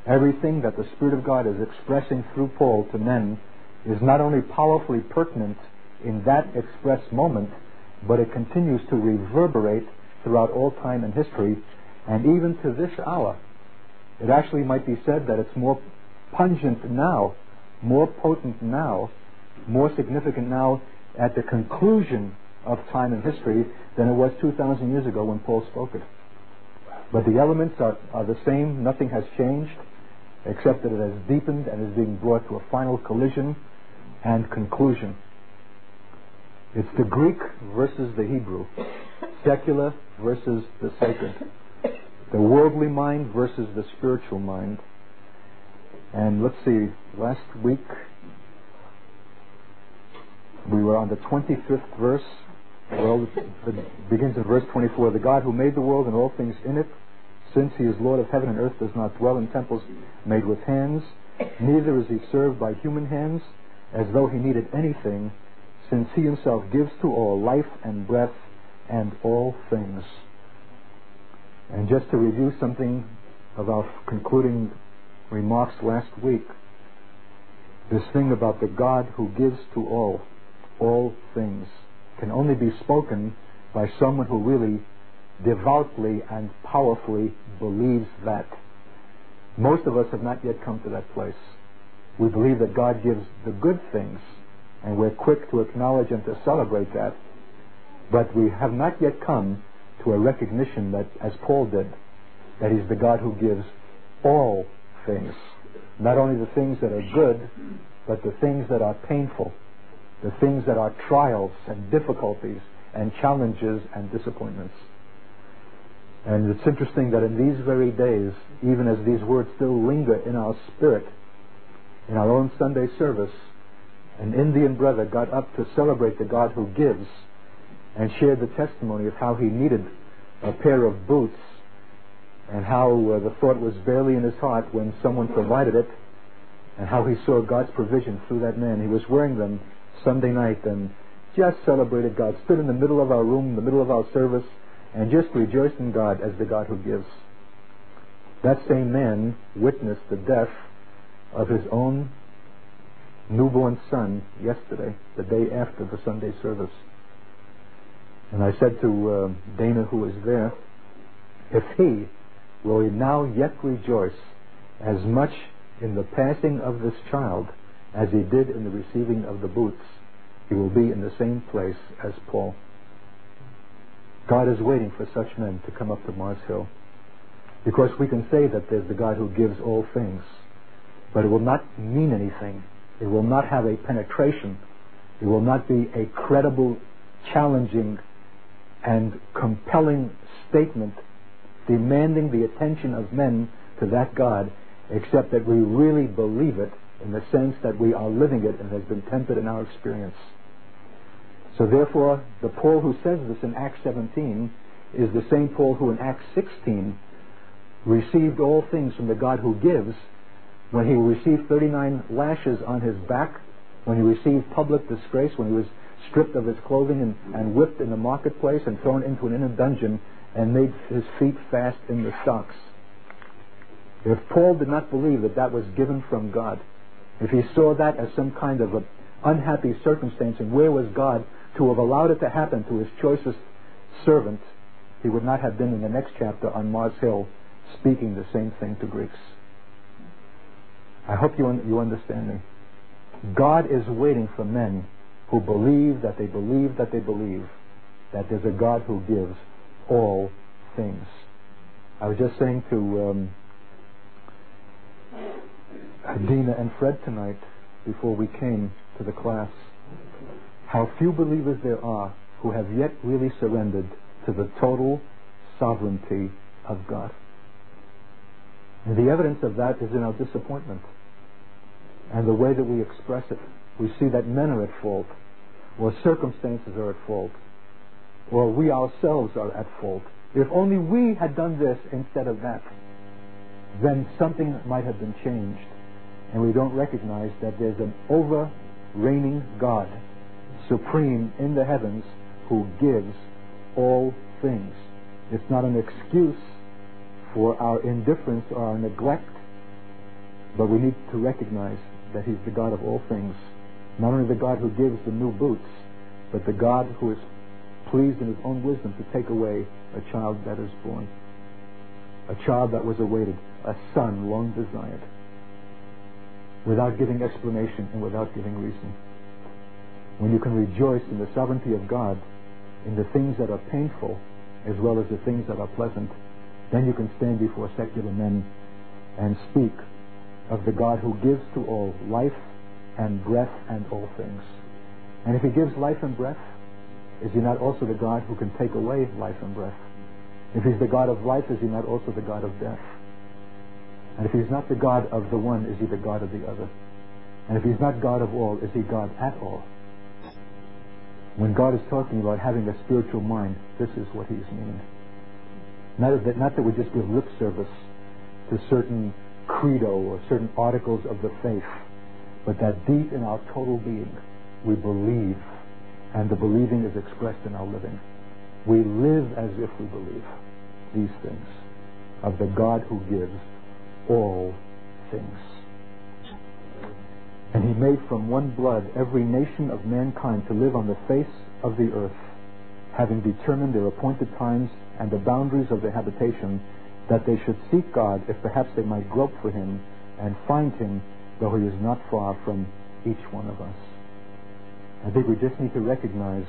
Everything that the Spirit of God is expressing through Paul to men is not only powerfully pertinent in that expressed moment, but it continues to reverberate throughout all time and history, and even to this hour. It actually might be said that it's more pungent now, more potent now, more significant now at the conclusion of time and history than it was 2,000 years ago when Paul spoke it. But the elements are the same. Nothing has changed, except that it has deepened and is being brought to a final collision and conclusion. It's the Greek versus the Hebrew, secular versus the sacred, the worldly mind versus the spiritual mind. And let's see, last week we were on the 25th verse. Well, it begins in verse 24. The God who made the world and all things in it, since he is Lord of heaven and earth, does not dwell in temples made with hands, neither is he served by human hands, as though he needed anything, since he himself gives to all life and breath and all things. And just to review something of our concluding remarks last week, this thing about the God who gives to all things, can only be spoken by someone who really devoutly and powerfully believes that. Most of us have not yet come to that place. We believe that God gives the good things, and we're quick to acknowledge and to celebrate that, but we have not yet come to a recognition that, as Paul did, that he's the God who gives all things. Not only the things that are good, but the things that are painful, the things that are trials and difficulties and challenges and disappointments. And it's interesting that in these very days, even as these words still linger in our spirit, in our own Sunday service, an Indian brother got up to celebrate the God who gives and shared the testimony of how he needed a pair of boots, and how the thought was barely in his heart when someone provided it, and how he saw God's provision through that man. He was wearing them Sunday night and just celebrated God, stood in the middle of our room, in the middle of our service, and just rejoiced in God as the God who gives. That same man witnessed the death of his own newborn son yesterday, the day after the Sunday service. And I said to Dana, who was there, if he will now yet rejoice as much in the passing of this child as he did in the receiving of the boots, he will be in the same place as Paul. God is waiting for such men to come up to Mars Hill, because we can say that there's the God who gives all things, but it will not mean anything. It will not have a penetration. It will not be a credible, challenging, and compelling statement demanding the attention of men to that God, except that we really believe it in the sense that we are living it and has been tempted in our experience. So therefore, the Paul who says this in Acts 17 is the same Paul who in Acts 16 received all things from the God who gives, when he received 39 lashes on his back, when he received public disgrace, when he was stripped of his clothing and whipped in the marketplace and thrown into an inner dungeon and made his feet fast in the stocks. If Paul did not believe that that was given from God, if he saw that as some kind of an unhappy circumstance, and where was God to have allowed it to happen to his choicest servant, he would not have been in the next chapter on Mars Hill speaking the same thing to Greeks. I hope you understand me. God is waiting for men who believe that they believe that they believe that there's a God who gives all things. I was just saying to Dina and Fred tonight, before we came to the class, how few believers there are who have yet really surrendered to the total sovereignty of God. And the evidence of that is in our disappointment and the way that we express it. We see that men are at fault, or circumstances are at fault, or we ourselves are at fault. If only we had done this instead of that, then something might have been changed. And we don't recognize that there's an over-reigning God, supreme in the heavens, who gives all things. It's not an excuse for our indifference or our neglect But we need to recognize that He's the God of all things. Not only the God who gives the new boots, but the God who is pleased in His own wisdom to take away a child that is born. A child that was awaited, a son long desired, without giving explanation and without giving reason. When you can rejoice in the sovereignty of God, in the things that are painful as well as the things that are pleasant, then you can stand before secular men and speak of the God who gives to all life and breath and all things. And if He gives life and breath, is He not also the God who can take away life and breath? If He's the God of life, is He not also the God of death? And if He's not the God of the one, is He the God of the other? And if He's not God of all, is He God at all? When God is talking about having a spiritual mind, this is what He's meaning. Not that we just give lip service to certain credo or certain articles of the faith, but that deep in our total being we believe, and the believing is expressed in our living. We live as if we believe these things of the God who gives all things. And He made from one blood every nation of mankind to live on the face of the earth, having determined their appointed times and the boundaries of their habitation, that they should seek God, if perhaps they might grope for Him and find Him, though He is not far from each one of us. I think we just need to recognize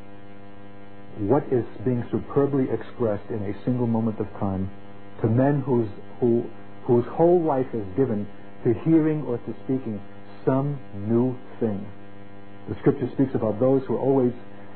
what is being superbly expressed in a single moment of time to men whose whole life is given to hearing or to speaking some new thing. The Scripture speaks about those who are always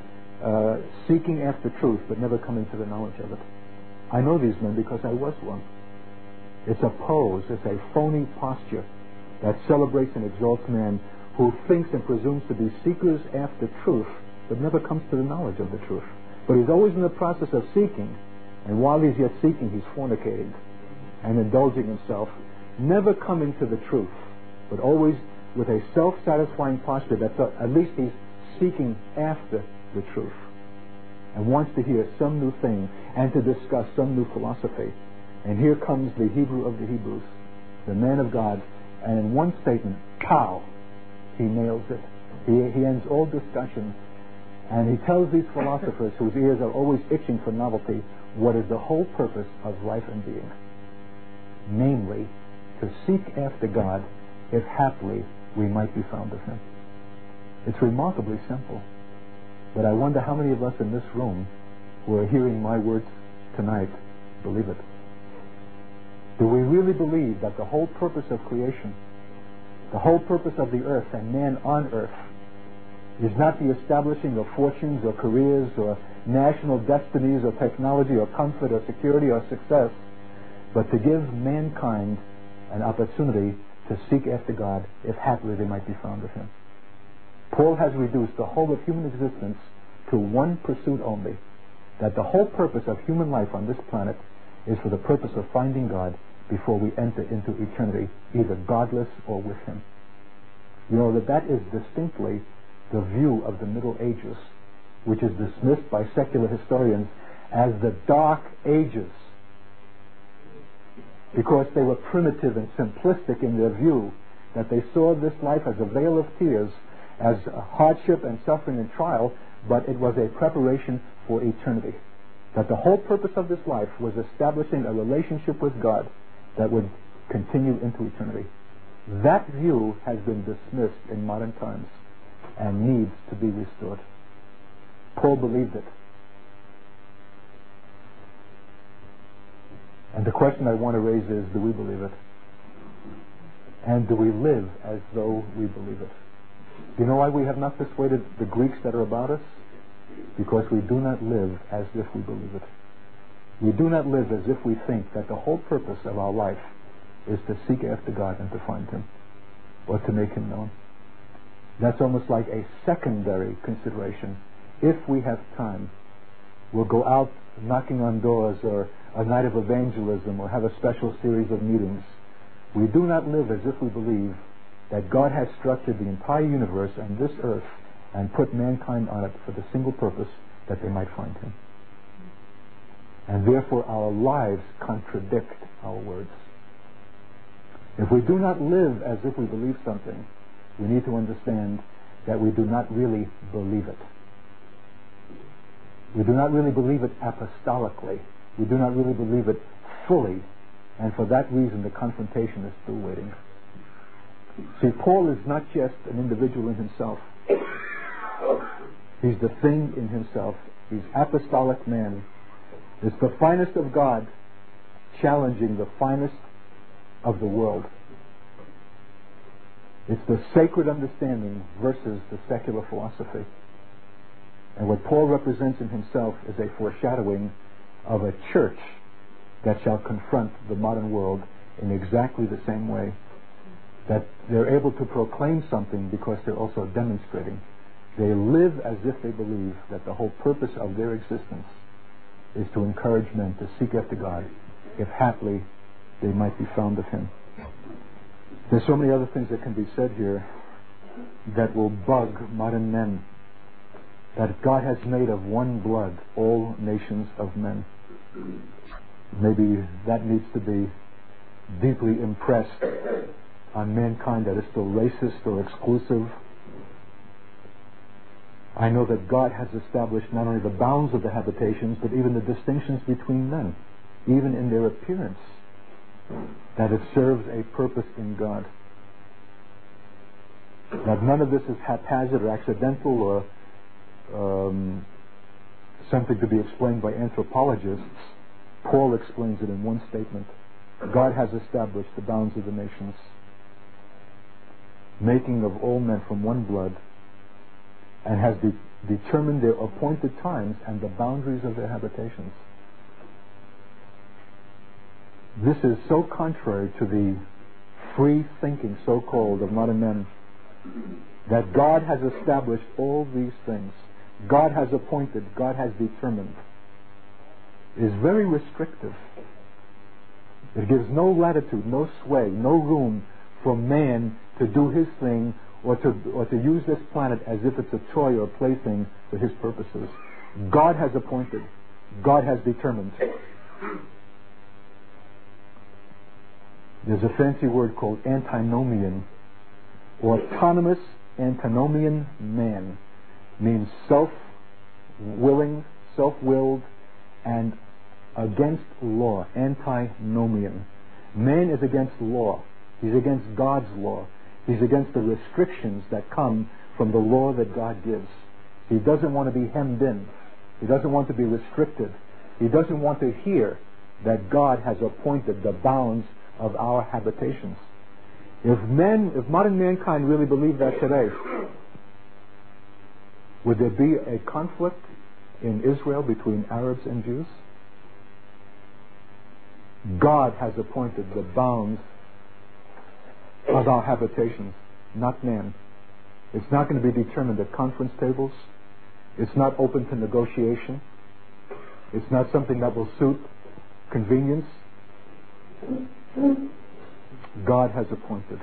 seeking after truth but never coming to the knowledge of it. I know these men because I was one. It's a pose, it's a phony posture that celebrates and exalts man who thinks and presumes to be seekers after truth but never comes to the knowledge of the truth. But he's always in the process of seeking, and while he's yet seeking, he's fornicating and indulging himself, never coming to the truth, but always with a self-satisfying posture that at least he's seeking after the truth and wants to hear some new thing and to discuss some new philosophy. And here comes the Hebrew of the Hebrews, the man of God, and in one statement, pow, he nails it. He ends all discussion, and he tells these philosophers whose ears are always itching for novelty what is the whole purpose of life and being. Namely, to seek after God, if haply we might be found of Him. It's remarkably simple, but I wonder how many of us in this room who are hearing my words tonight believe it. Do we really believe that the whole purpose of creation, the whole purpose of the earth and man on earth, is not the establishing of fortunes or careers or national destinies or technology or comfort or security or success, but to give mankind an opportunity to seek after God, if haply they might be found of Him? Paul has reduced the whole of human existence to one pursuit only, that the whole purpose of human life on this planet is for the purpose of finding God before we enter into eternity, either godless or with Him. You know that is distinctly the view of the Middle Ages, which is dismissed by secular historians as the Dark Ages, because they were primitive and simplistic in their view, that they saw this life as a vale of tears, as a hardship and suffering and trial, but it was a preparation for eternity. That the whole purpose of this life was establishing a relationship with God that would continue into eternity. That view has been dismissed in modern times and needs to be restored. Paul believed it. And the question I want to raise is, do we believe it? And do we live as though we believe it? Do you know why we have not persuaded the Greeks that are about us? Because we do not live as if we believe it. We do not live as if we think that the whole purpose of our life is to seek after God and to find Him, or to make Him known. That's almost like a secondary consideration. If we have time, we'll go out knocking on doors, or a night of evangelism, or have a special series of meetings. We do not live as if we believe that God has structured the entire universe and this earth and put mankind on it for the single purpose that they might find Him. And therefore our lives contradict our words. If we do not live as if we believe something, we need to understand that we do not really believe it. We do not really believe it apostolically. We do not really believe it fully. And for that reason, the confrontation is still waiting. See, Paul is not just an individual in himself. He's the thing in himself. He's apostolic man. It's the finest of God challenging the finest of the world. It's the sacred understanding versus the secular philosophy. And what Paul represents in himself is a foreshadowing of a church that shall confront the modern world in exactly the same way. That they're able to proclaim something because they're also demonstrating. They live as if they believe that the whole purpose of their existence is to encourage men to seek after God, if haply they might be found of Him. There's so many other things that can be said here that will bug modern men. That God has made of one blood all nations of men. Maybe that needs to be deeply impressed on mankind that is still racist or exclusive. I know that God has established not only the bounds of the habitations, but even the distinctions between men, even in their appearance, that it serves a purpose in God. That none of this is haphazard or accidental or something to be explained by anthropologists. Paul explains it in one statement. God has established the bounds of the nations, making of all men from one blood, and has determined their appointed times and the boundaries of their habitations. This is so contrary to the free thinking, so-called, of modern men, that God has established all these things. God has appointed, God has determined. It is very restrictive. It gives no latitude, no sway, no room for man to do his thing or to use this planet as if it's a toy or a plaything for his purposes. God has appointed. God has determined. There's a fancy word called antinomian, or autonomous antinomian man. Means self-willing, self-willed, and against law. Antinomian. Man is against law. He's against God's law. He's against the restrictions that come from the law that God gives. He doesn't want to be hemmed in. He doesn't want to be restricted. He doesn't want to hear that God has appointed the bounds of our habitations. If modern mankind really believed that today, would there be a conflict in Israel between Arabs and Jews? God has appointed the bounds of our habitations, not man. It's not going to be determined at conference tables. It's not open to negotiation. It's not something that will suit convenience. God has appointed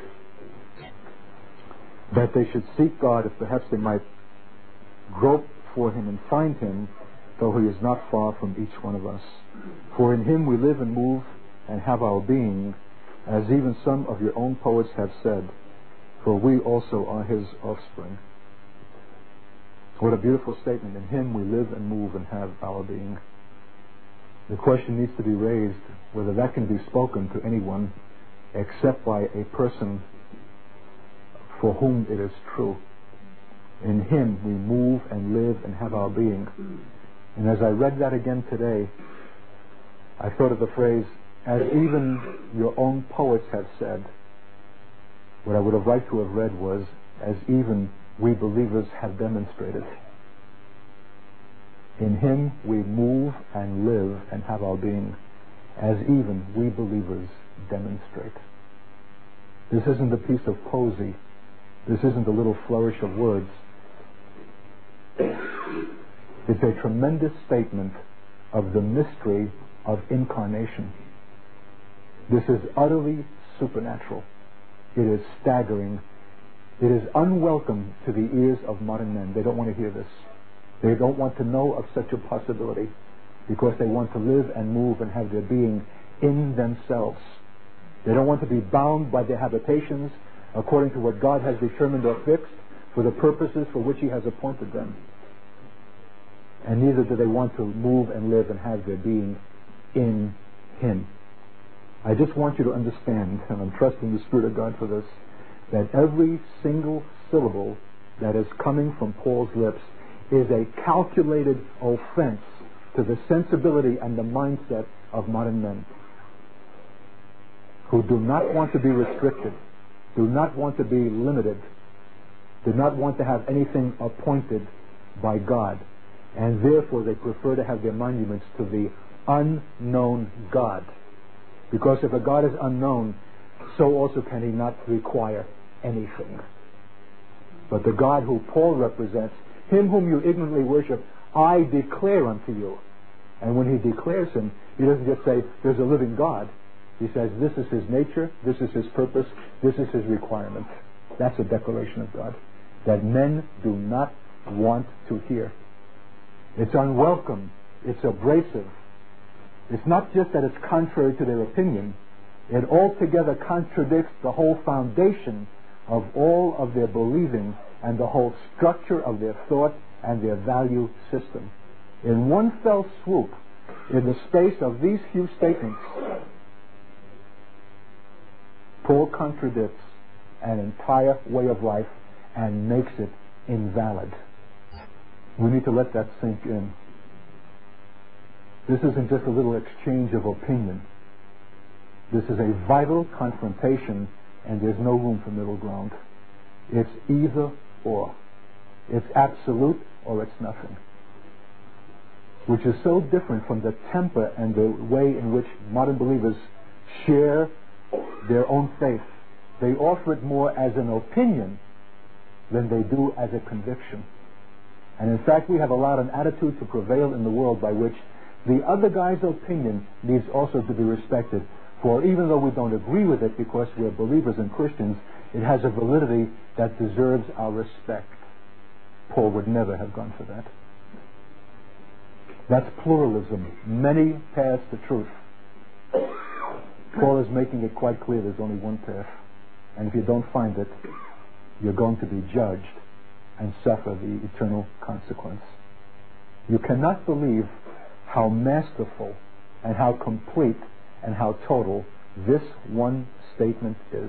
that they should seek God, if perhaps they might grope for Him and find Him, though He is not far from each one of us. For in Him we live and move and have our being, as even some of your own poets have said, for we also are His offspring. What a beautiful statement. In Him we live and move and have our being. The question needs to be raised whether that can be spoken to anyone except by a person for whom it is true. In Him we move and live and have our being. And as I read that again today, I thought of the phrase, as even your own poets have said. What I would have liked to have read was, as even we believers have demonstrated. In Him we move and live and have our being, as even we believers demonstrate. This isn't a piece of poesy. This isn't a little flourish of words. It's a tremendous statement of the mystery of incarnation. This is utterly supernatural. It is staggering. It is unwelcome to the ears of modern men. They don't want to hear this. They don't want to know of such a possibility because they want to live and move and have their being in themselves. They don't want to be bound by their habitations according to what God has determined or fixed for the purposes for which He has appointed them. And neither do they want to move and live and have their being in Him. I just want you to understand, and I'm trusting the Spirit of God for this, that every single syllable that is coming from Paul's lips is a calculated offense to the sensibility and the mindset of modern men who do not want to be restricted, do not want to be limited, do not want to have anything appointed by God, and therefore they prefer to have their monuments to the unknown God. Because if a God is unknown, so also can He not require anything. But the God who Paul represents, Him whom you ignorantly worship, I declare unto you. And when he declares Him, he doesn't just say, there's a living God. He says, this is His nature, this is His purpose, this is His requirement. That's a declaration of God that men do not want to hear. It's unwelcome. It's abrasive. It's not just that it's contrary to their opinion. It altogether contradicts the whole foundation of all of their believing and the whole structure of their thought and their value system. In one fell swoop, in the space of these few statements, Paul contradicts an entire way of life and makes it invalid. We need to let that sink in. This isn't just a little exchange of opinion. This is a vital confrontation, and there's no room for middle ground. It's either or. It's absolute or it's nothing. Which is so different from the temper and the way in which modern believers share their own faith. They offer it more as an opinion than they do as a conviction. And in fact, we have allowed an attitude to prevail in the world by which the other guy's opinion needs also to be respected. For even though we don't agree with it because we're believers and Christians, it has a validity that deserves our respect. Paul would never have gone for that. That's pluralism. Many paths to truth. Paul is making it quite clear there's only one path. And if you don't find it, you're going to be judged and suffer the eternal consequence. You cannot believe how masterful and how complete and how total this one statement is.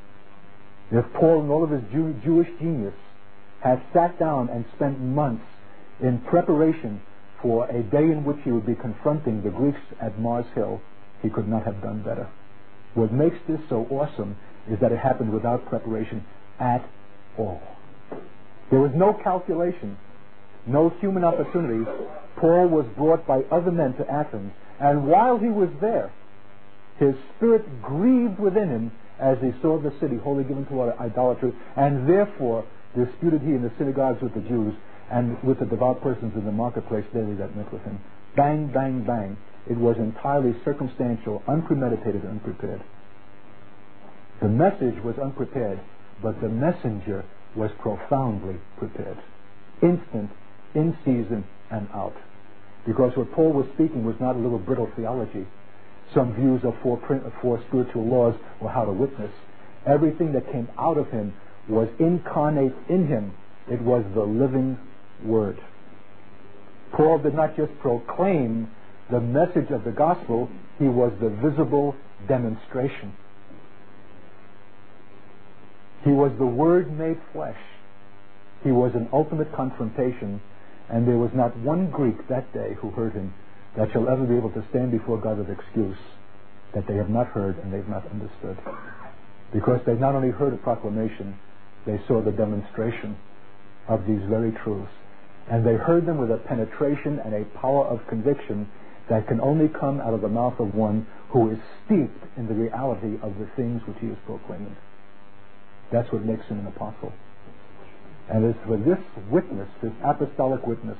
If Paul, in all of his Jewish genius, had sat down and spent months in preparation for a day in which he would be confronting the Greeks at Mars Hill, he could not have done better. What makes this so awesome is that it happened without preparation at all. There was no calculation, no human opportunity. Paul was brought by other men to Athens, and while he was there, his spirit grieved within him as he saw the city wholly given to idolatry, and therefore disputed he in the synagogues with the Jews and with the devout persons in the marketplace daily that met with him. Bang, bang, bang. It was entirely circumstantial, unpremeditated, and unprepared. The message was unprepared, but the messenger was profoundly prepared. Instant, in season, and out. Because what Paul was speaking was not a little brittle theology, some views of four spiritual laws or how to witness. Everything that came out of him was incarnate in him. It was the living Word. Paul did not just proclaim the message of the gospel, he was the visible demonstration. He was the Word made flesh. He was an ultimate confrontation, and there was not one Greek that day who heard him that shall ever be able to stand before God with excuse that they have not heard and they've not understood. Because they not only heard a proclamation, they saw the demonstration of these very truths. And they heard them with a penetration and a power of conviction that can only come out of the mouth of one who is steeped in the reality of the things which he is proclaiming. That's what makes him an apostle. And it's for this witness, this apostolic witness,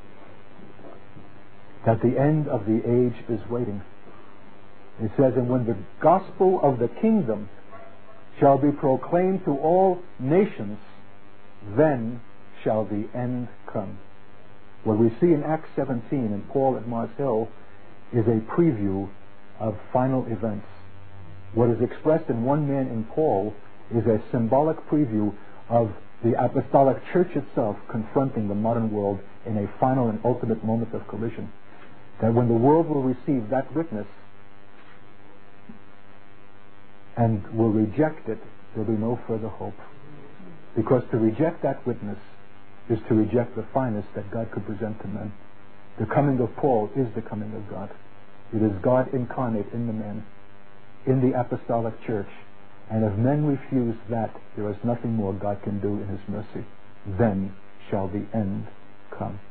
that the end of the age is waiting. It says, and when the gospel of the kingdom shall be proclaimed to all nations, then shall the end come. What we see in Acts 17 and Paul at Mars Hill is a preview of final events. What is expressed in one man in Paul is a symbolic preview of the apostolic church itself confronting the modern world in a final and ultimate moment of collision. That when the world will receive that witness and will reject it, there will be no further hope. Because to reject that witness is to reject the finest that God could present to men. The coming of Paul is the coming of God. It is God incarnate in the man, in the apostolic church. And if men refuse that, there is nothing more God can do in His mercy. Then shall the end come.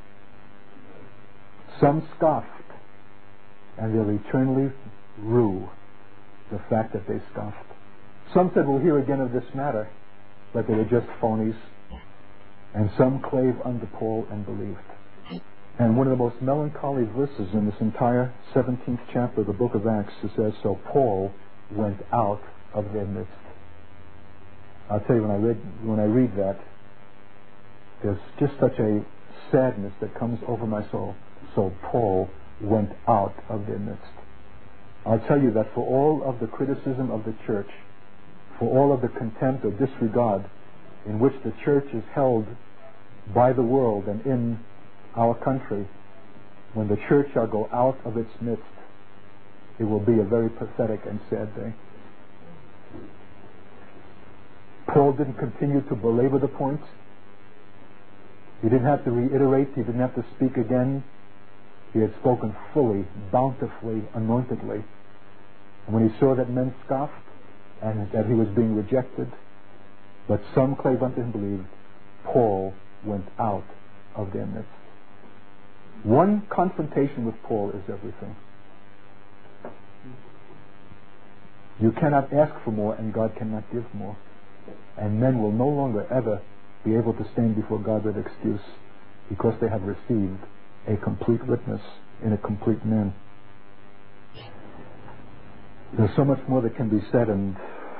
Some scoffed, and they'll eternally rue the fact that they scoffed. Some said, we'll hear again of this matter, but they were just phonies. And some clave unto Paul and believed. And one of the most melancholy verses in this entire 17th chapter of the book of Acts, it says, so Paul went out of their midst. I'll tell you, when I read that, there's just such a sadness that comes over my soul. So Paul went out of their midst. I'll tell you that for all of the criticism of the church, for all of the contempt or disregard in which the church is held by the world and in our country, when the church shall go out of its midst, it will be a very pathetic and sad day. Paul didn't continue to belabor the point. He didn't have to reiterate. He didn't have to speak again. He had spoken fully, bountifully, anointedly. And when he saw that men scoffed and that he was being rejected, but some clave unto him believed, Paul went out of their midst. One confrontation with Paul is everything. You cannot ask for more, and God cannot give more. And men will no longer ever be able to stand before God with excuse, because they have received a complete witness in a complete man. There's so much more that can be said, and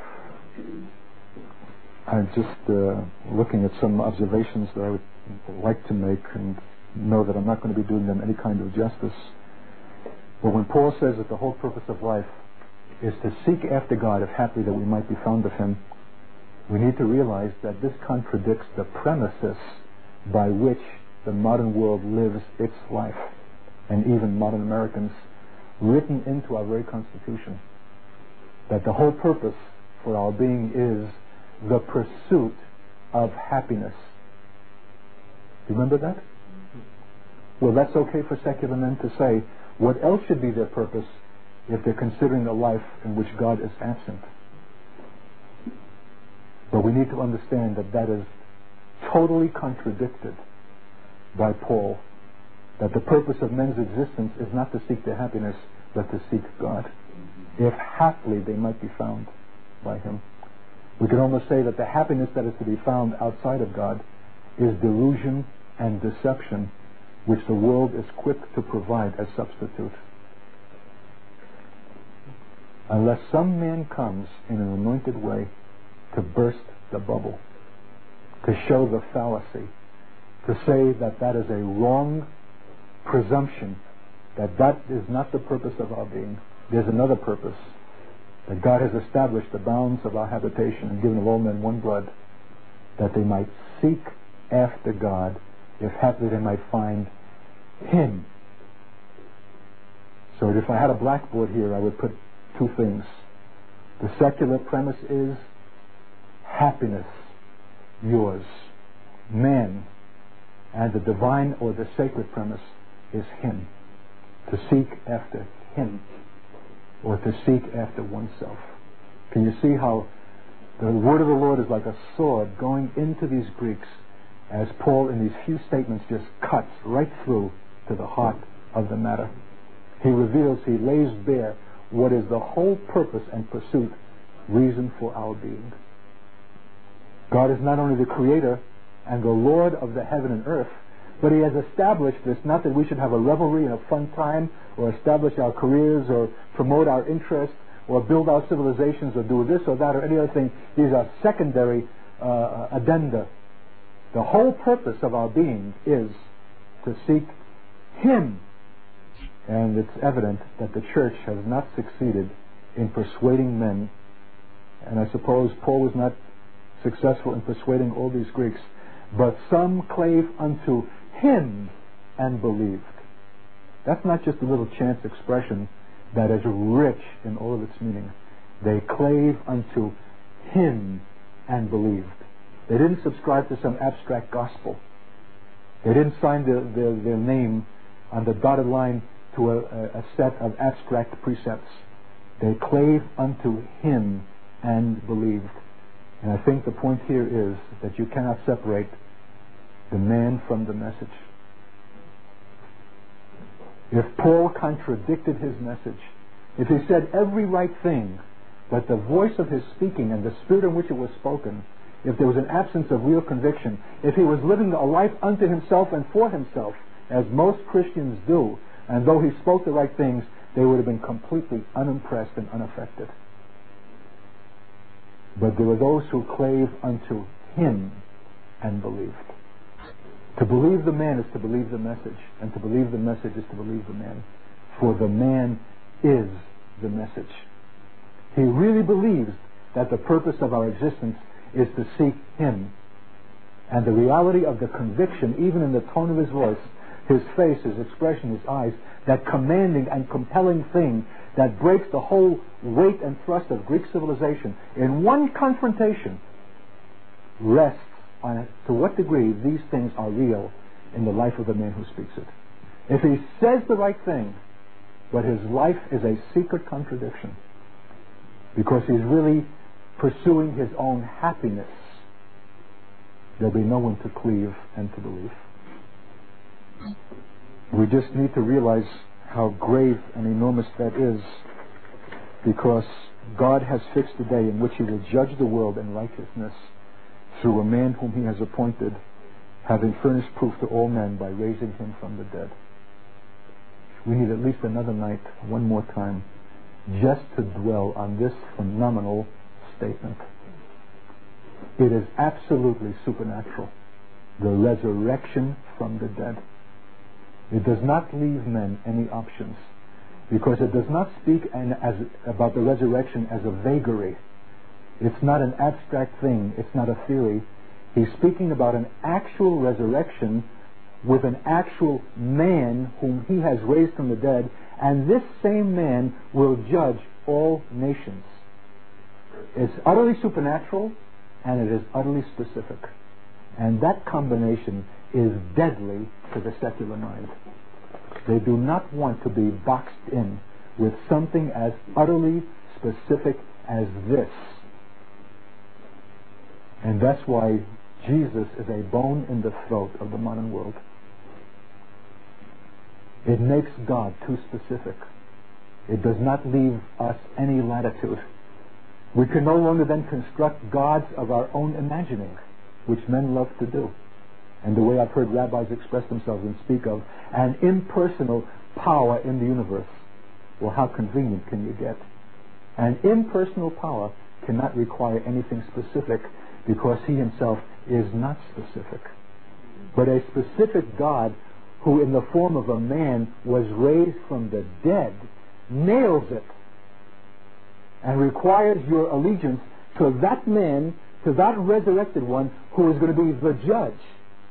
I'm just looking at some observations that I would like to make, and know that I'm not going to be doing them any kind of justice. But when Paul says that the whole purpose of life is to seek after God, if haply that we might be found of Him, we need to realize that this contradicts the premises by which the modern world lives its life, and even modern Americans, written into our very Constitution, that the whole purpose for our being is the pursuit of happiness. Do you remember that? Well, that's okay for secular men to say. What else should be their purpose if they're considering a life in which God is absent? But we need to understand that that is totally contradicted by Paul, that the purpose of men's existence is not to seek their happiness, but to seek God, if haply they might be found by Him. We can almost say that the happiness that is to be found outside of God is delusion and deception, which the world is quick to provide as substitute. Unless some man comes in an anointed way to burst the bubble, to show the fallacy, to say that that is a wrong presumption, that that is not the purpose of our being. There's another purpose, that God has established the bounds of our habitation and given of all men one blood, that they might seek after God, if haply they might find Him. So if I had a blackboard here, I would put two things. The secular premise is happiness, yours, man. And the divine or the sacred premise is Him. To seek after Him, or to seek after oneself. Can you see how the word of the Lord is like a sword going into these Greeks, as Paul in these few statements just cuts right through to the heart of the matter. He reveals, he lays bare what is the whole purpose and pursuit, reason for our being. God is not only the creator and the Lord of the heaven and earth, but He has established this, not that we should have a revelry and a fun time, or establish our careers, or promote our interests, or build our civilizations, or do this or that, or any other thing. These are secondary addenda. The whole purpose of our being is to seek Him. And it's evident that the church has not succeeded in persuading men. And I suppose Paul was not successful in persuading all these Greeks. But some clave unto him and believed. That's not just a little chance expression that is rich in all of its meaning. They clave unto him and believed. They didn't subscribe to some abstract gospel. They didn't sign their name on the dotted line to a set of abstract precepts. They clave unto him and believed. And I think the point here is that you cannot separate the man from the message. If Paul contradicted his message, if he said every right thing, but the voice of his speaking and the spirit in which it was spoken, if there was an absence of real conviction, if he was living a life unto himself and for himself, as most Christians do, and though he spoke the right things, they would have been completely unimpressed and unaffected. But there were those who clave unto him and believed. To believe the man is to believe the message, and to believe the message is to believe the man. For the man is the message. He really believes that the purpose of our existence is to seek him. And the reality of the conviction, even in the tone of his voice, his face, his expression, his eyes, that commanding and compelling thing that breaks the whole weight and thrust of Greek civilization in one confrontation, rests on to what degree these things are real in the life of the man who speaks it. If he says the right thing, but his life is a secret contradiction, because he's really pursuing his own happiness, there'll be no one to cleave and to believe. We just need to realize how grave and enormous that is, because God has fixed a day in which he will judge the world in righteousness through a man whom he has appointed, having furnished proof to all men by raising him from the dead. We need at least another night, one more time, just to dwell on this phenomenal statement. It is absolutely supernatural. The resurrection from the dead. It does not leave men any options, because it does not speak about the resurrection as a vagary. It's not an abstract thing. It's not a theory. He's speaking about an actual resurrection with an actual man whom he has raised from the dead, and this same man will judge all nations. It's utterly supernatural, and it is utterly specific. And that combination is deadly to the secular mind. They do not want to be boxed in with something as utterly specific as this. And that's why Jesus is a bone in the throat of the modern world. It makes God too specific. It does not leave us any latitude. We can no longer then construct gods of our own imagining, which men love to do. And the way I've heard rabbis express themselves and speak of an impersonal power in the universe. Well, how convenient can you get? An impersonal power cannot require anything specific, because he himself is not specific. But a specific God who in the form of a man was raised from the dead nails it and requires your allegiance to that man, to that resurrected one who is going to be the judge.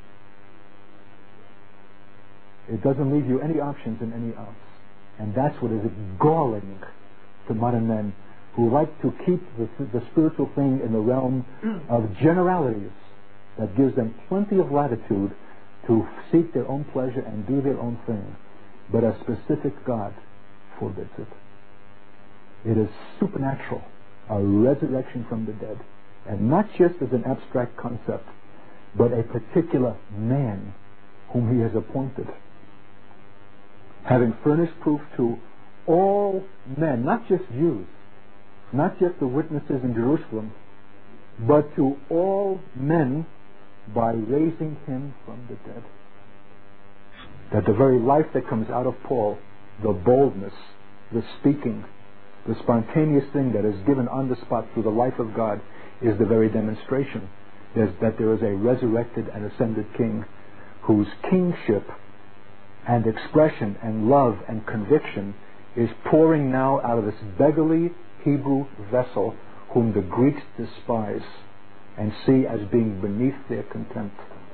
It doesn't leave you any options in any else. And that's what is galling to modern men who like to keep the spiritual thing in the realm of generalities that gives them plenty of latitude to seek their own pleasure and do their own thing. But a specific God forbids it. It is supernatural, a resurrection from the dead. And not just as an abstract concept, but a particular man whom he has appointed, having furnished proof to all men, not just Jews, not just the witnesses in Jerusalem, but to all men by raising him from the dead. That the very life that comes out of Paul, the boldness, the speaking, the spontaneous thing that is given on the spot through the life of God, is the very demonstration that there is a resurrected and ascended king whose kingship and expression and love and conviction is pouring now out of this beggarly Hebrew vessel whom the Greeks despise and see as being beneath their contempt.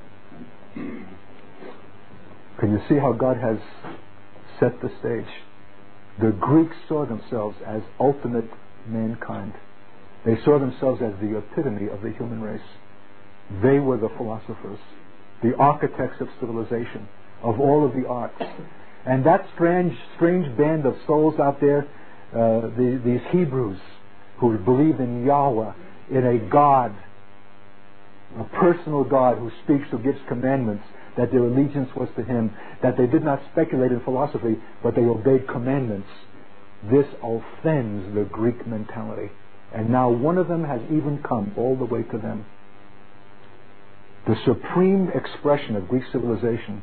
Can you see how God has set the stage? The Greeks saw themselves as ultimate mankind. They saw themselves as the epitome of the human race. They were the philosophers, the architects of civilization, of all of the arts. And that strange band of souls out there, these Hebrews who believed in Yahweh, in a God, a personal God who speaks, who gives commandments, that their allegiance was to Him, that they did not speculate in philosophy, but they obeyed commandments. This offends the Greek mentality. And now one of them has even come all the way to them. The supreme expression of Greek civilization,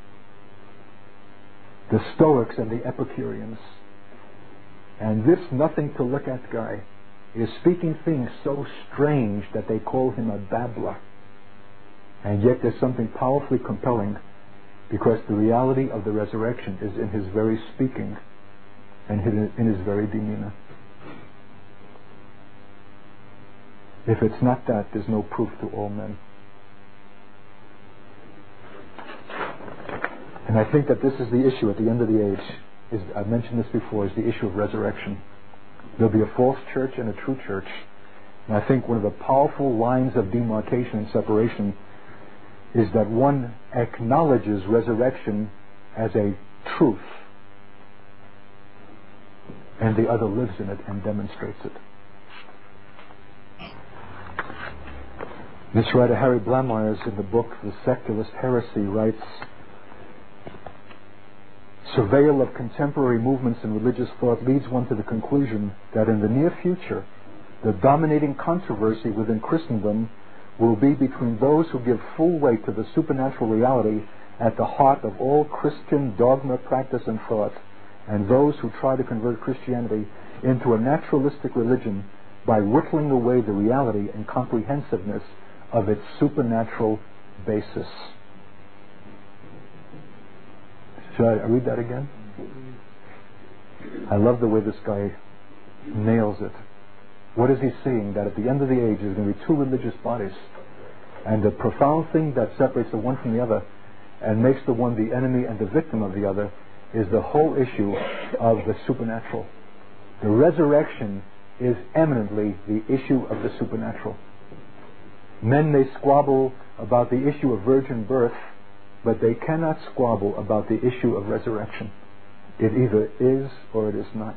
the Stoics and the Epicureans. And this nothing to look at guy is speaking things so strange that they call him a babbler. And yet there's something powerfully compelling, because the reality of the resurrection is in his very speaking and in his very demeanor. If it's not that, there's no proof to all men. And I think that this is the issue at the end of the age. I've mentioned this before, is the issue of resurrection. There'll be a false church and a true church. And I think one of the powerful lines of demarcation and separation is that one acknowledges resurrection as a truth, and the other lives in it and demonstrates it. This writer, Harry Blamires, in the book The Secularist Heresy, writes, surveil of contemporary movements in religious thought leads one to the conclusion that in the near future, the dominating controversy within Christendom will be between those who give full weight to the supernatural reality at the heart of all Christian dogma, practice, and thought, and those who try to convert Christianity into a naturalistic religion by whittling away the reality and comprehensiveness of its supernatural basis. Should I read that again? I love the way this guy nails it. What is he seeing? That at the end of the age there's going to be two religious bodies. And the profound thing that separates the one from the other and makes the one the enemy and the victim of the other is the whole issue of the supernatural. The resurrection is eminently the issue of the supernatural. Men may squabble about the issue of virgin birth, but they cannot squabble about the issue of resurrection. It either is or it is not.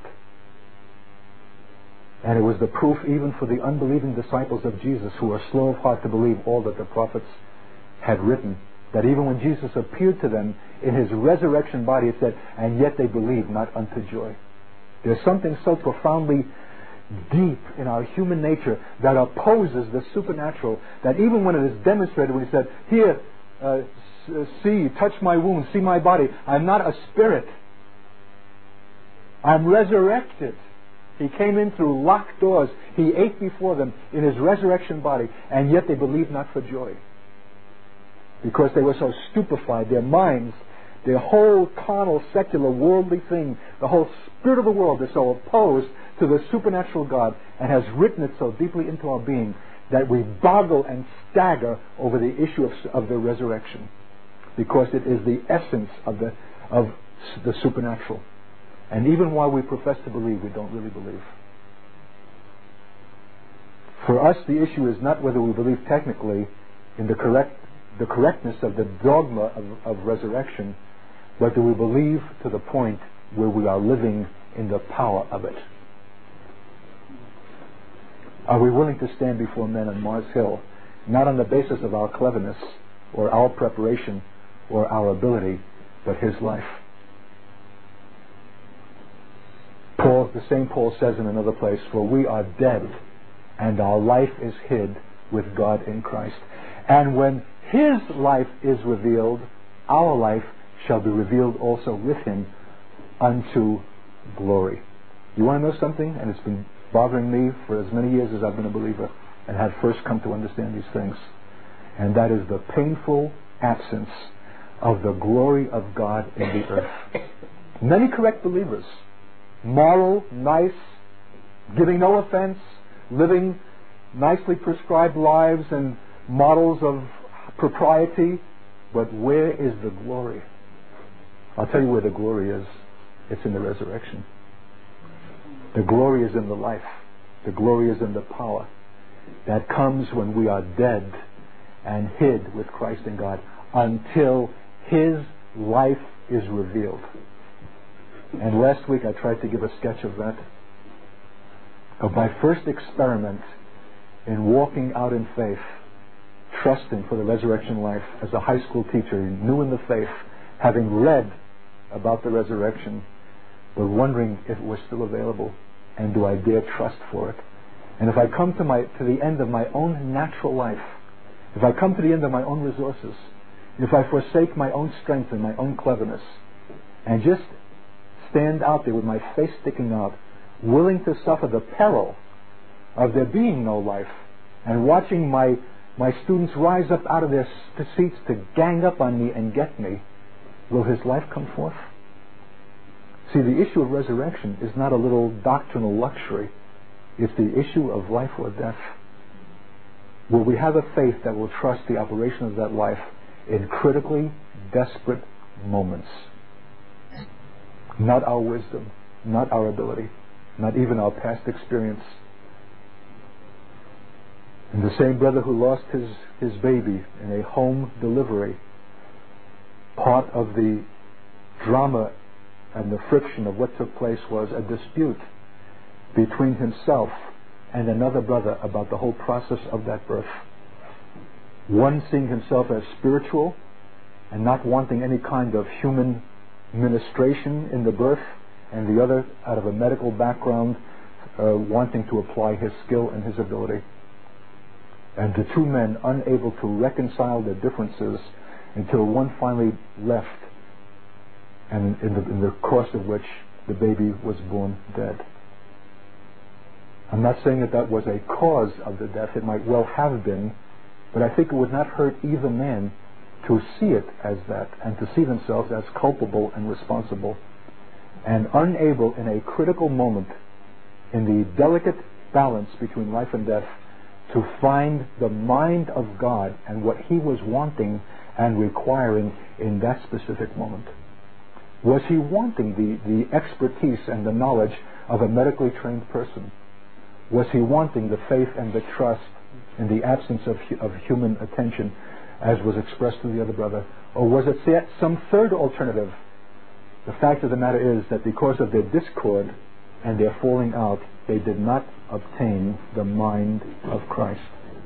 And it was the proof even for the unbelieving disciples of Jesus, who were slow of heart to believe all that the prophets had written, that even when Jesus appeared to them in his resurrection body, it said, and yet they believed not unto joy. There's something so profoundly deep in our human nature that opposes the supernatural, that even when it is demonstrated, when he said, here, see, touch my wounds, see my body, I'm not a spirit, I'm resurrected. He came in through locked doors. He ate before them in his resurrection body, and yet they believed not for joy, because they were so stupefied. Their minds, their whole carnal, secular, worldly thing, the whole spirit of the world is so opposed to the supernatural God and has written it so deeply into our being that we boggle and stagger over the issue of the resurrection, because it is the essence of the supernatural. And even while we profess to believe, we don't really believe. For us, the issue is not whether we believe technically in the correctness of the dogma of resurrection, but do we believe to the point where we are living in the power of it? Are we willing to stand before men on Mars Hill, not on the basis of our cleverness or our preparation or our ability, but His life? The same Paul says in another place, for we are dead, and our life is hid with God in Christ. And when His life is revealed, our life shall be revealed also with Him unto glory. You want to know something? And it's been bothering me for as many years as I've been a believer and had first come to understand these things. And that is the painful absence of the glory of God in the earth. Many correct believers, moral, nice, giving no offense, living nicely prescribed lives and models of propriety. But where is the glory? I'll tell you where the glory is. It's in the resurrection. The glory is in the life. The glory is in the power that comes when we are dead and hid with Christ in God until His life is revealed. And last week I tried to give a sketch of that. Of my first experiment in walking out in faith, trusting for the resurrection life as a high school teacher, new in the faith, having read about the resurrection, but wondering if it was still available, and do I dare trust for it? And if I come to the end of my own natural life, if I come to the end of my own resources, if I forsake my own strength and my own cleverness, and just stand out there with my face sticking out, willing to suffer the peril of there being no life, and watching my students rise up out of their seats to gang up on me and get me, will His life come forth? See, the issue of resurrection is not a little doctrinal luxury. It's the issue of life or death. Will we have a faith that will trust the operation of that life in critically desperate moments? Not our wisdom, not our ability, not even our past experience. And the same brother who lost his baby in a home delivery, part of the drama and the friction of what took place was a dispute between himself and another brother about the whole process of that birth. One seeing himself as spiritual and not wanting any kind of human ministration in the birth, and the other out of a medical background wanting to apply his skill and his ability. And the two men unable to reconcile their differences until one finally left, and in the course of which the baby was born dead. I'm not saying that was a cause of the death. It might well have been, but I think it would not hurt either man to see it as that, and to see themselves as culpable and responsible, and unable in a critical moment in the delicate balance between life and death to find the mind of God and what He was wanting and requiring in that specific moment. Was He wanting the expertise and the knowledge of a medically trained person? Was He wanting the faith and the trust in the absence of human attention, as was expressed to the other brother? Or was it some third alternative? The fact of the matter is that because of their discord and their falling out, they did not obtain the mind of Christ.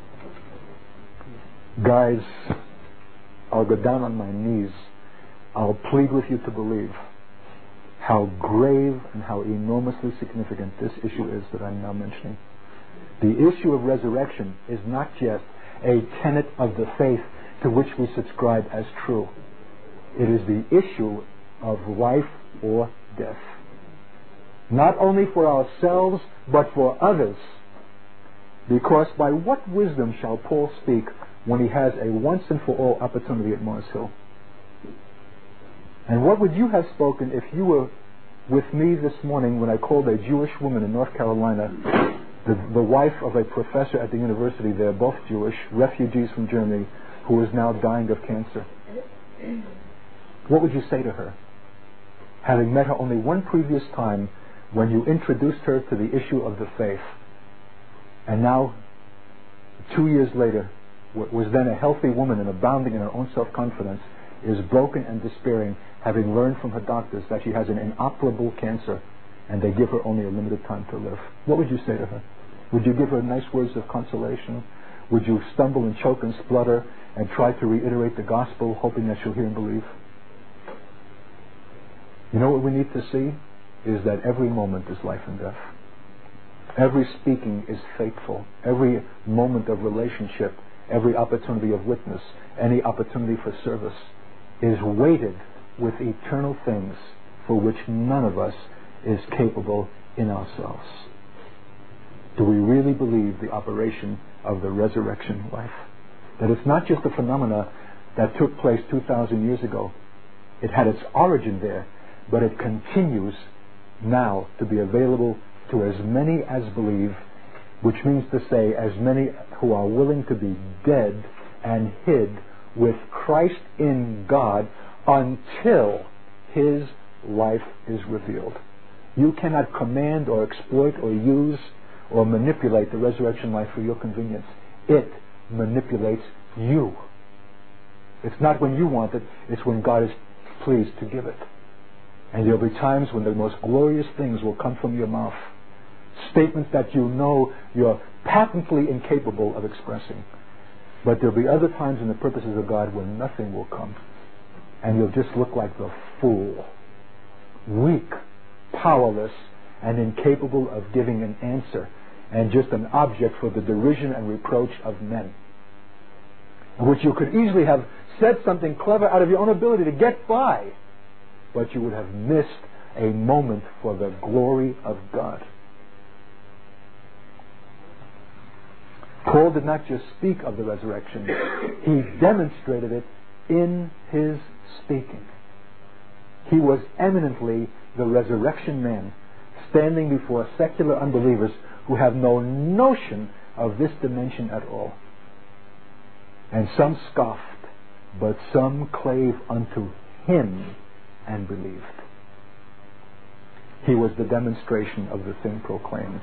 Guys, I'll go down on my knees. I'll plead with you to believe how grave and how enormously significant this issue is that I'm now mentioning. The issue of resurrection is not just a tenet of the faith to which we subscribe as true. It is the issue of life or death. Not only for ourselves, but for others. Because by what wisdom shall Paul speak when he has a once and for all opportunity at Mars Hill? And what would you have spoken if you were with me this morning when I called a Jewish woman in North Carolina, the wife of a professor at the university there, both Jewish, refugees from Germany, who is now dying of cancer? What would you say to her? Having met her only one previous time when you introduced her to the issue of the faith, and now 2 years later, what was then a healthy woman and abounding in her own self-confidence, is broken and despairing, having learned from her doctors that she has an inoperable cancer and they give her only a limited time to live. What would you say to her? Would you give her nice words of consolation? Would you stumble and choke and splutter and try to reiterate the gospel, hoping that she'll hear and believe? You know what we need to see is that every moment is life and death. Every speaking is fateful. Every moment of relationship, every opportunity of witness, any opportunity for service is weighted with eternal things for which none of us is capable in ourselves. Do we really believe the operation of the resurrection life? That it's not just a phenomena that took place 2,000 years ago. It had its origin there, but it continues now to be available to as many as believe, which means to say as many who are willing to be dead and hid with Christ in God until His life is revealed. You cannot command or exploit or use or manipulate the resurrection life for your convenience. It manipulates you. It's not when you want it, it's when God is pleased to give it. And there will be times when the most glorious things will come from your mouth. Statements that you know you're patently incapable of expressing. But there will be other times in the purposes of God when nothing will come. And you'll just look like the fool. Weak, powerless, and incapable of giving an answer. And just an object for the derision and reproach of men. In which you could easily have said something clever out of your own ability to get by. But you would have missed a moment for the glory of God. Paul did not just speak of the resurrection. He demonstrated it in his speaking. He was eminently the resurrection man, standing before secular unbelievers who have no notion of this dimension at all. And some scoffed, but some clave unto him and believed. He was the demonstration of the thing proclaimed.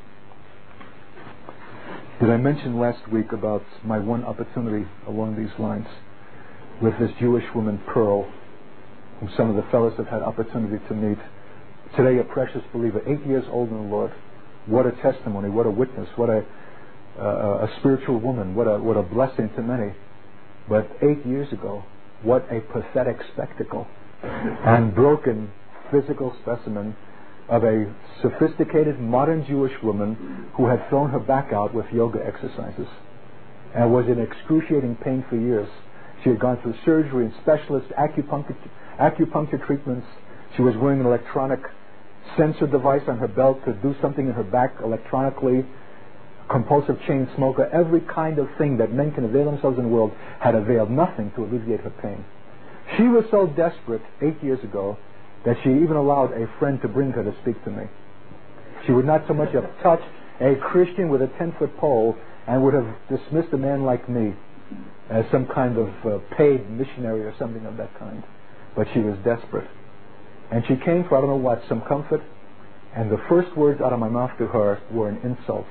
Did I mention last week about my one opportunity along these lines with this Jewish woman, Pearl, whom some of the fellows have had opportunity to meet? Today a precious believer, 8 years old in the Lord. What a testimony, what a witness, what a spiritual woman, what a blessing to many. But 8 years ago, what a pathetic spectacle and broken physical specimen of a sophisticated modern Jewish woman who had thrown her back out with yoga exercises and was in excruciating pain for years. She had gone through surgery and specialist acupuncture treatments. She was wearing an electronic sensor device on her belt to do something in her back electronically. Compulsive chain smoker, every kind of thing that men can avail themselves in the world had availed nothing to alleviate her pain. She was so desperate 8 years ago that she even allowed a friend to bring her to speak to me. She would not so much have touched a Christian with a 10-foot pole and would have dismissed a man like me as some kind of paid missionary or something of that kind. But she was desperate. And she came for I don't know what, some comfort, and the first words out of my mouth to her were an insult.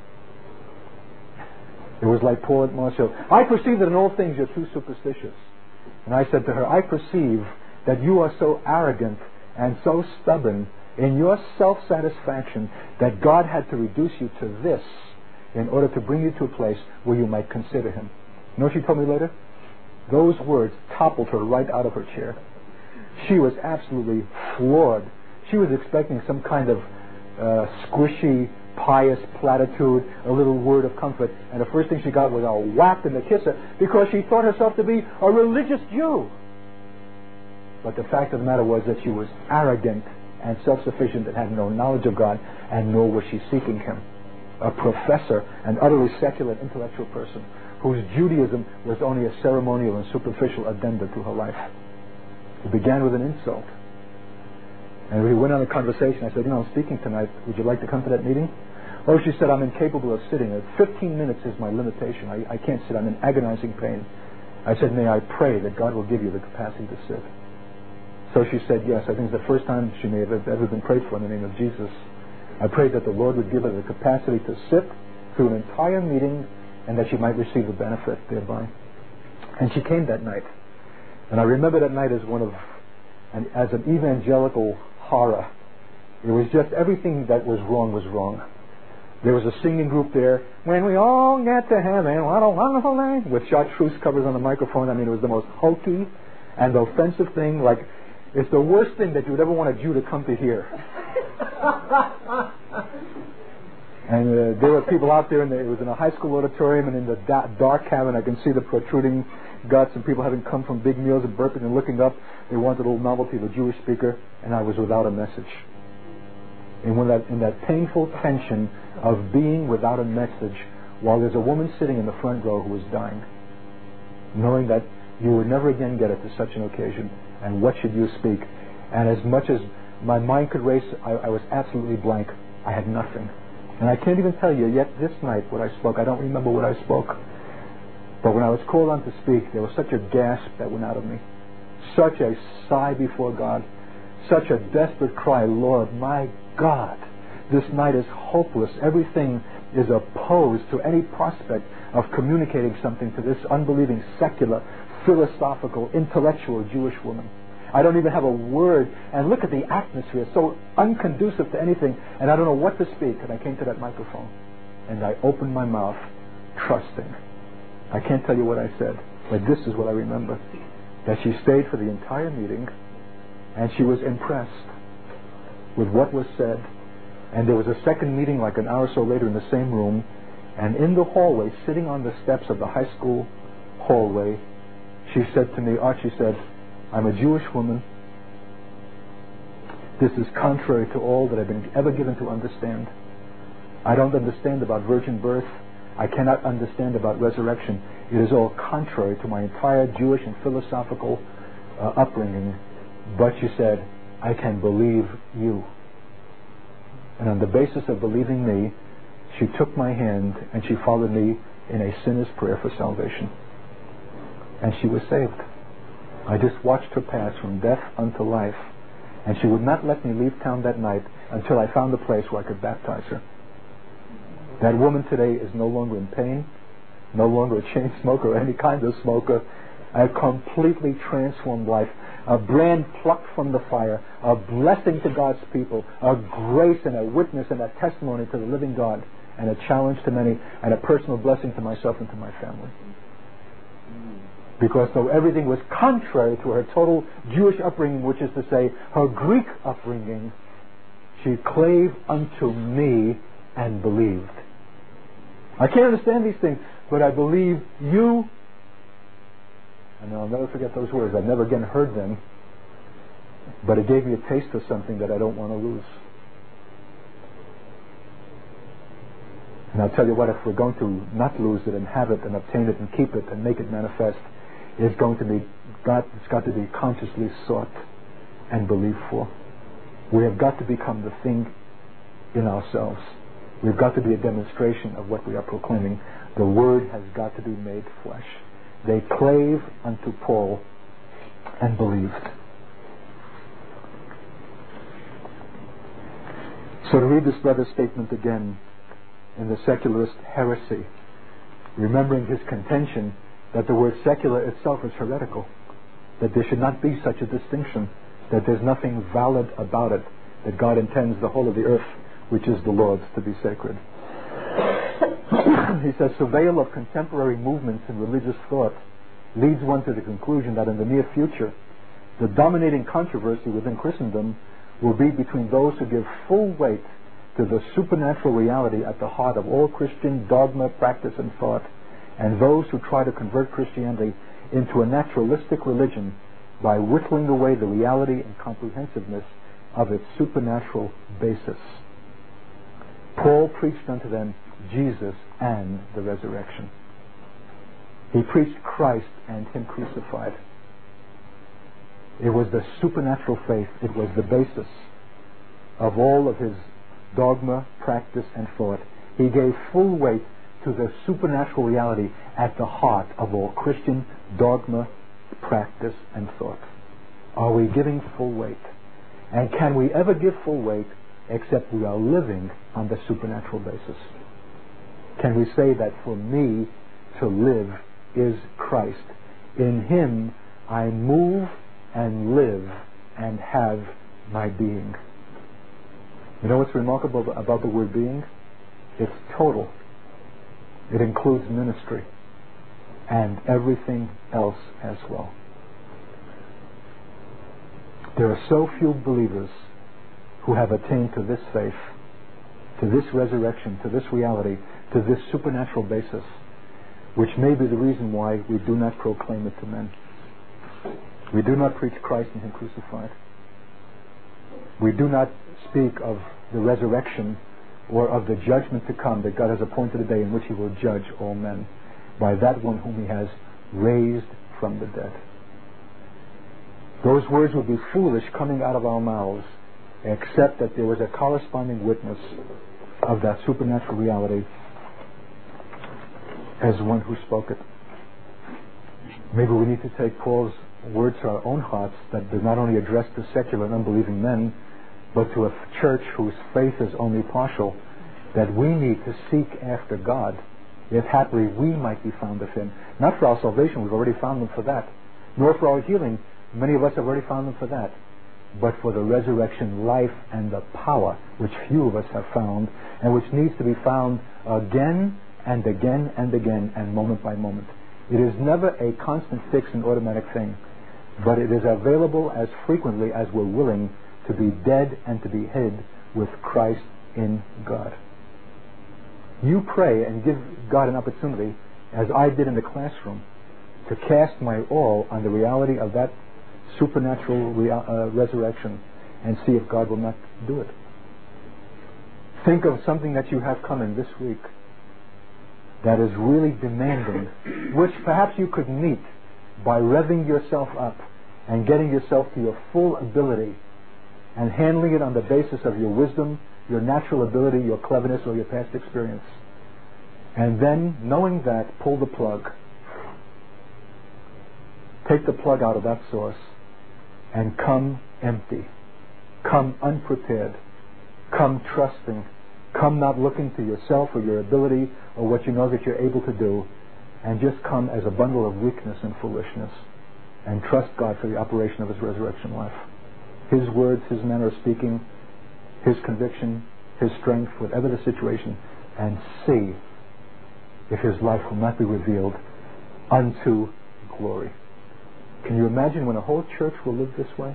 It was like Paul at Marshall, I perceive that in all things you're too superstitious. And I said to her, I perceive that you are so arrogant and so stubborn in your self-satisfaction that God had to reduce you to this in order to bring you to a place where you might consider Him. You know what she told me later? Those words toppled her right out of her chair. She was absolutely floored. She was expecting some kind of squishy, pious platitude, a little word of comfort, and the first thing she got was a whack and a kisser because she thought herself to be a religious Jew. But the fact of the matter was that she was arrogant and self-sufficient and had no knowledge of God, and nor was she seeking Him. A professor, an utterly secular intellectual person whose Judaism was only a ceremonial and superficial addenda to her life. It began with an insult. And we went on a conversation. I said, I'm speaking tonight. Would you like to come to that meeting? Oh, she said, I'm incapable of sitting. 15 minutes is my limitation. I can't sit. I'm in agonizing pain. I said, may I pray that God will give you the capacity to sit? So she said, yes. I think it's the first time she may have ever been prayed for in the name of Jesus. I prayed that the Lord would give her the capacity to sit through an entire meeting and that she might receive the benefit thereby. And she came that night. And I remember that night as as an evangelical horror. It was just everything that was wrong. There was a singing group there. When we all get to heaven, what a wonderful day. With chartreuse covers on the microphone. I mean, it was the most hokey and offensive thing. Like, it's the worst thing that you would ever want a Jew to come to hear. And there were people out there, and it was in a high school auditorium, and in the dark cabin, I can see the protruding guts, and people having come from big meals and burping and looking up. They wanted a little novelty of a Jewish speaker, and I was without a message. And in that painful tension of being without a message, while there's a woman sitting in the front row who is dying, knowing that you would never again get it to such an occasion, and what should you speak? And as much as my mind could race, I was absolutely blank. I had nothing. And I can't even tell you yet this night what I spoke. I don't remember what I spoke. But when I was called on to speak, there was such a gasp that went out of me. Such a sigh before God. Such a desperate cry, Lord, my God, this night is hopeless. Everything is opposed to any prospect of communicating something to this unbelieving, secular, philosophical, intellectual Jewish woman. I don't even have a word. And look at the atmosphere, so unconducive to anything. And I don't know what to speak. And I came to that microphone. And I opened my mouth, trusting. I can't tell you what I said, but this is what I remember. That she stayed for the entire meeting, and she was impressed with what was said. And there was a second meeting like an hour or so later in the same room. And in the hallway, sitting on the steps of the high school hallway, she said to me, Art, she said, I'm a Jewish woman. This is contrary to all that I've been ever given to understand. I don't understand about virgin birth. I cannot understand about resurrection. It is all contrary to my entire Jewish and philosophical upbringing. But she said, I can believe you. And on the basis of believing me, she took my hand and she followed me in a sinner's prayer for salvation. And she was saved. I just watched her pass from death unto life. And she would not let me leave town that night until I found a place where I could baptize her. That woman today is no longer in pain, no longer a chain smoker or any kind of smoker. A completely transformed life, a brand plucked from the fire, a blessing to God's people, a grace and a witness and a testimony to the living God, and a challenge to many, and a personal blessing to myself and to my family. Because though everything was contrary to her total Jewish upbringing, which is to say, her Greek upbringing, she clave unto me and believed. I can't understand these things, but I believe you. And I'll never forget those words. I've never again heard them. But it gave me a taste of something that I don't want to lose. And I'll tell you what, if we're going to not lose it and have it and obtain it and keep it and make it manifest, it's going to be, it's got to be consciously sought and believed for. We have got to become the thing in ourselves. We've got to be a demonstration of what we are proclaiming. The Word has got to be made flesh. They clave unto Paul and believed. So to read this brother's statement again in the secularist heresy, remembering his contention that the word secular itself is heretical, that there should not be such a distinction, that there's nothing valid about it, that God intends the whole of the earth, which is the Lord's, to be sacred. He says, surveil of contemporary movements in religious thought leads one to the conclusion that in the near future, the dominating controversy within Christendom will be between those who give full weight to the supernatural reality at the heart of all Christian dogma, practice, and thought, and those who try to convert Christianity into a naturalistic religion by whittling away the reality and comprehensiveness of its supernatural basis. Paul preached unto them Jesus and the resurrection. He preached Christ and Him crucified. It was the supernatural faith. It was the basis of all of his dogma, practice, and thought. He gave full weight to the supernatural reality at the heart of all Christian dogma, practice, and thought. Are we giving full weight? And can we ever give full weight except we are living on the supernatural basis? Can we say that for me to live is Christ? In Him I move and live and have my being. You know what's remarkable about the word being? It's total. It includes ministry and everything else as well. There are so few believers who have attained to this faith, to this resurrection, to this reality, to this supernatural basis, which may be the reason why we do not proclaim it to men. We do not preach Christ and Him crucified. We do not speak of the resurrection or of the judgment to come, that God has appointed a day in which He will judge all men by that one whom He has raised from the dead. Those words would be foolish coming out of our mouths except that there was a corresponding witness of that supernatural reality as one who spoke it. Maybe we need to take Paul's words to our own hearts, that does not only address to secular and unbelieving men, but to a church whose faith is only partial, that we need to seek after God, if haply we might be found of Him. Not for our salvation, we've already found Him for that. Nor for our healing, many of us have already found Him for that. But for the resurrection life and the power, which few of us have found, and which needs to be found again and again and again, and moment by moment. It is never a constant, fixed, and automatic thing, but it is available as frequently as we're willing to be dead and to be hid with Christ in God. You pray and give God an opportunity, as I did in the classroom, to cast my all on the reality of that supernatural resurrection and see if God will not do it. Think of something that you have coming this week that is really demanding, which perhaps you could meet by revving yourself up and getting yourself to your full ability and handling it on the basis of your wisdom, your natural ability, your cleverness, or your past experience. And then, knowing that, pull the plug. Take the plug out of that source and come empty. Come unprepared. Come trusting. Come not looking to yourself or your ability or what you know that you're able to do, and just come as a bundle of weakness and foolishness and trust God for the operation of His resurrection life. His words, His manner of speaking, His conviction, His strength, whatever the situation, and see if His life will not be revealed unto glory. Can you imagine when a whole church will live this way?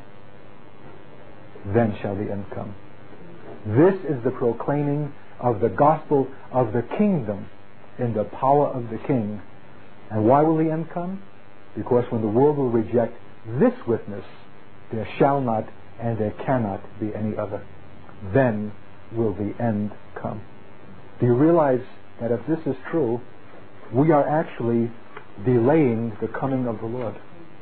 Then shall the end come. This is the proclaiming of the gospel of the kingdom in the power of the King. And why will the end come? Because when the world will reject this witness, there shall not and there cannot be any other. Then will the end come. Do you realize that if this is true, we are actually delaying the coming of the Lord?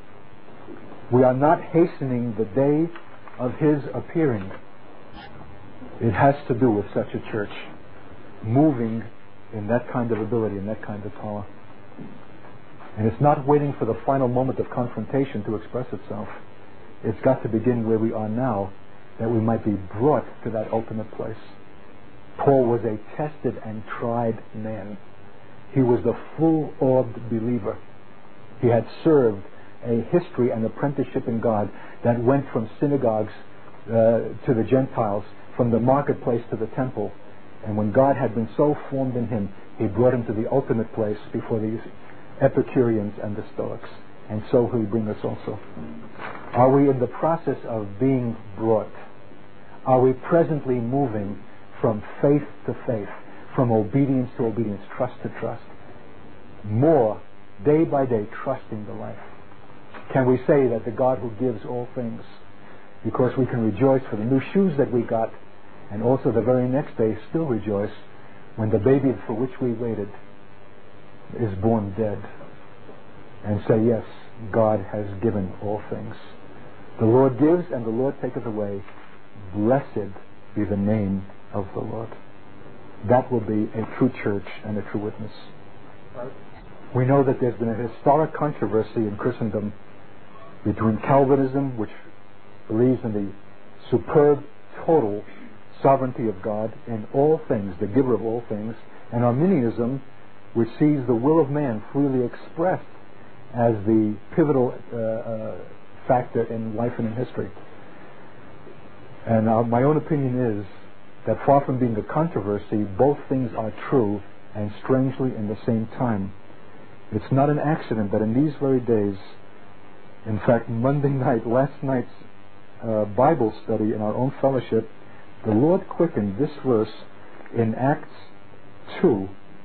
We are not hastening the day of His appearing. It has to do with such a church moving in that kind of ability and that kind of power. And it's not waiting for the final moment of confrontation to express itself. It's got to begin where we are now, that we might be brought to that ultimate place. Paul was a tested and tried man. He was the full-orbed believer. He had served a history and apprenticeship in God that went from synagogues to the Gentiles, from the marketplace to the temple. And when God had been so formed in him, He brought him to the ultimate place before these Epicureans and the Stoics. And so He'll bring us also. Are we in the process of being brought? Are we presently moving from faith to faith, from obedience to obedience, trust to trust? More, day by day, trusting the life. Can we say that the God who gives all things, because we can rejoice for the new shoes that we got, and also the very next day still rejoice when the baby for which we waited is born dead, and say, yes, God has given all things. The Lord gives and the Lord taketh away. Blessed be the name of the Lord. That will be a true church and a true witness. We know that there's been a historic controversy in Christendom between Calvinism, which believes in the superb total sovereignty of God in all things, the giver of all things, and Arminianism, which sees the will of man freely expressed as the pivotal factor in life and in history. And my own opinion is that far from being a controversy, both things are true, and strangely in the same time. It's not an accident that in these very days, in fact, Monday night, last night's Bible study in our own fellowship, the Lord quickened this verse in Acts 2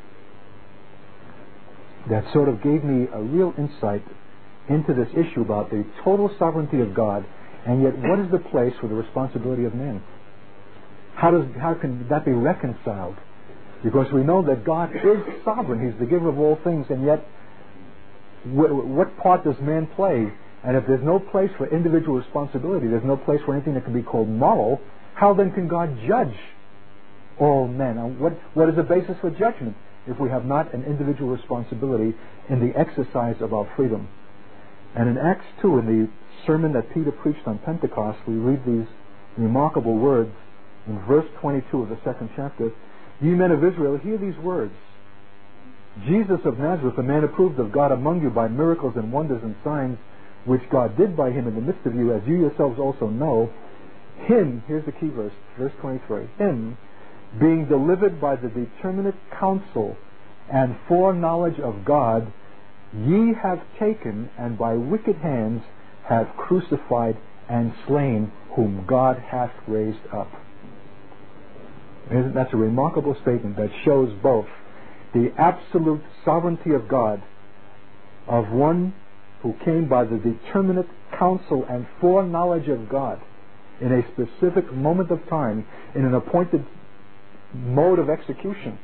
that sort of gave me a real insight into this issue about the total sovereignty of God, and yet what is the place for the responsibility of man? How can that be reconciled? Because we know that God is sovereign. He's the giver of all things, and yet what part does man play? And if there's no place for individual responsibility, there's no place for anything that can be called moral, How then can God judge all men? And what is the basis for judgment if we have not an individual responsibility in the exercise of our freedom? And in Acts 2, in the sermon that Peter preached on Pentecost, we read these remarkable words in verse 22 of the 2nd chapter. Ye men of Israel, hear these words. Jesus of Nazareth, a man approved of God among you by miracles and wonders and signs, which God did by him in the midst of you, as you yourselves also know, him, here's the key verse, verse 23, him, being delivered by the determinate counsel and foreknowledge of God, ye have taken, and by wicked hands have crucified and slain, whom God hath raised up. That's a remarkable statement that shows both the absolute sovereignty of God, of one who came by the determinate counsel and foreknowledge of God in a specific moment of time, in an appointed mode of execution.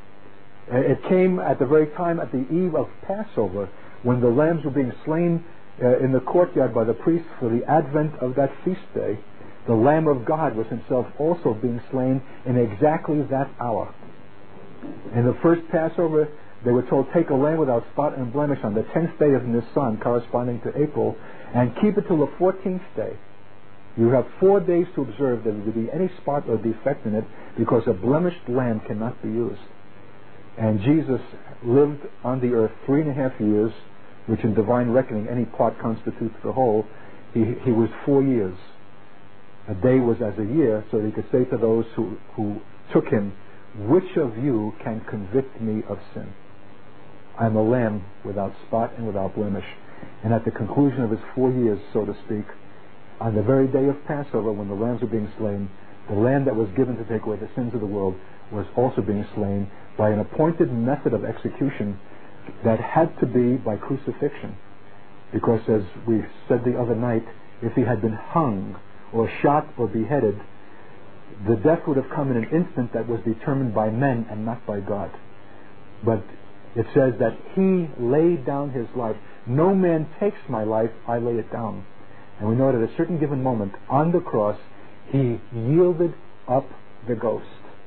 It came at the very time, at the eve of Passover, when the lambs were being slain in the courtyard by the priests for the advent of that feast day. The Lamb of God was himself also being slain in exactly that hour. In the first Passover, they were told, take a lamb without spot and blemish on the 10th day of Nisan, corresponding to April, and keep it till the 14th day. You have 4 days to observe that there be any spot or defect in it, because a blemished lamb cannot be used. And Jesus lived on the earth 3.5 years, which in divine reckoning any part constitutes the whole. He was 4 years. A day was as a year, so he could say to those who took him, which of you can convict me of sin? I'm a lamb without spot and without blemish. And at the conclusion of his 4 years, so to speak, on the very day of Passover, when the lambs were being slain, the lamb that was given to take away the sins of the world was also being slain by an appointed method of execution that had to be by crucifixion. Because as we said the other night, if he had been hung or shot or beheaded, the death would have come in an instant that was determined by men and not by God. But it says that he laid down his life. No man takes my life, I lay it down. And we know that at a certain given moment on the cross, he yielded up the ghost.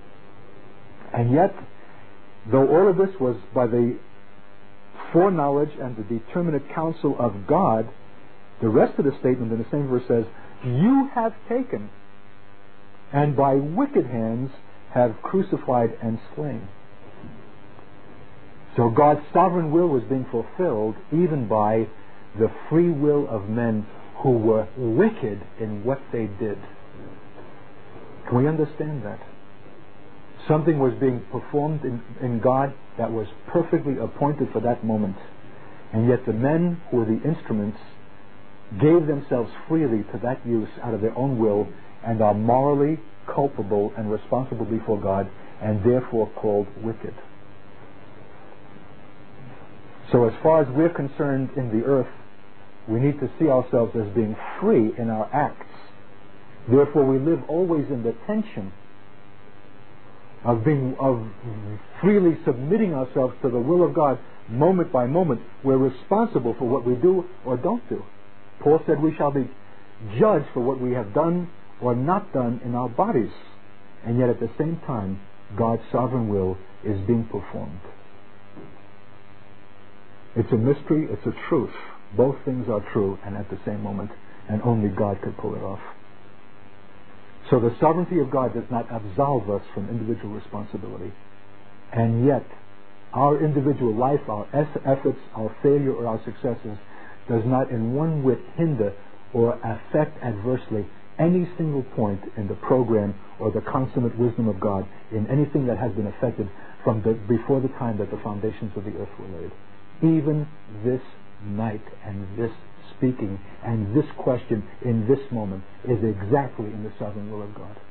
And yet, though all of this was by the foreknowledge and the determinate counsel of God, the rest of the statement in the same verse says, you have taken, and by wicked hands have crucified and slain. So God's sovereign will was being fulfilled even by the free will of men who were wicked in what they did. Can we understand that? Something was being performed in God that was perfectly appointed for that moment. And yet the men who were the instruments gave themselves freely to that use out of their own will, and are morally culpable and responsible before God, and therefore called wicked. So as far as we're concerned in the earth, we need to see ourselves as being free in our acts. Therefore we live always in the tension of freely submitting ourselves to the will of God moment by moment. We're responsible for what we do or don't do. Paul said we shall be judged for what we have done or not done in our bodies. And yet at the same time, God's sovereign will is being performed. It's a mystery, it's a truth. Both things are true and at the same moment, and only God could pull it off. So the sovereignty of God does not absolve us from individual responsibility. And yet, our individual life, our efforts, our failure or our successes does not in one whit hinder or affect adversely any single point in the program or the consummate wisdom of God in anything that has been affected from before the time that the foundations of the earth were laid. Even this night and this speaking and this question in this moment is exactly in the sovereign will of God.